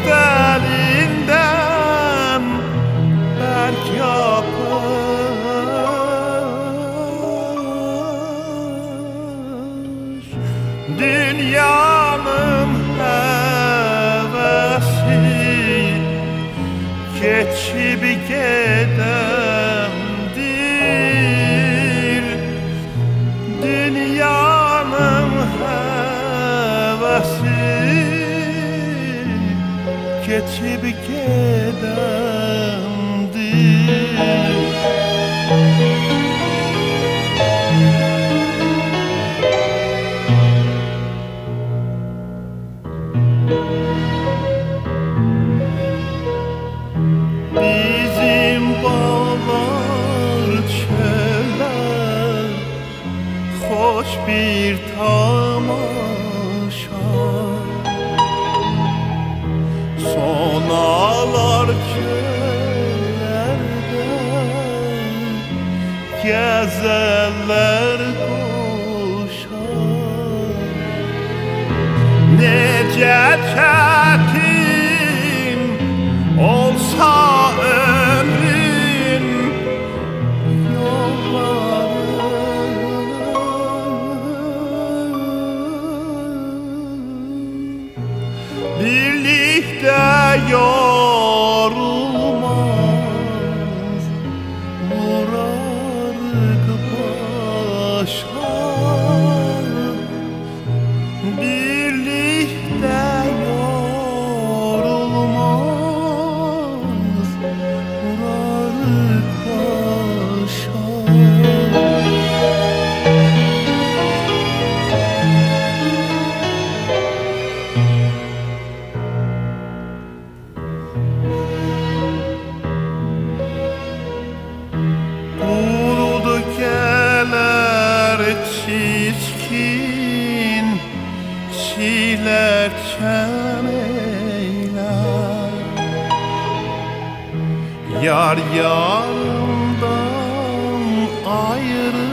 belinden berk yapar. Dünyanın hevesi geçip gidendir. Dünyanın hevesi geçip gidendir. Bizim bağlar çöller, hoş bir tamaşa. Sonalar köylerde, gezeller koşar. Nece çetin olsa ömrün yolları, birlikte yorulmaz vurarık başa. Birlikte yorulmaz vurarık başa. Kurudu keler çirkin, çiler çeneyler. Yar yarından ayrı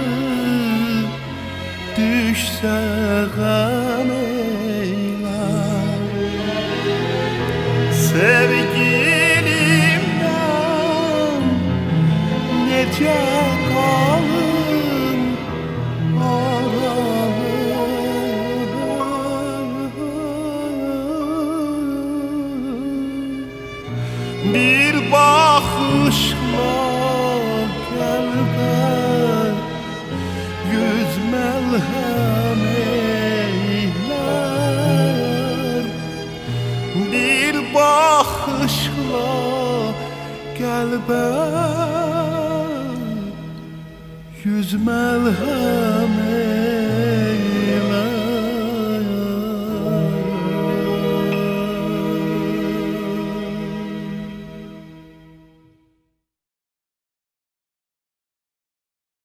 düşse gam eyler. Sevgilimden nece kalın aralı. Bir bakışla kalbe yüz melhem eyler. Bir bakışla kalbe yüz melhem eyler.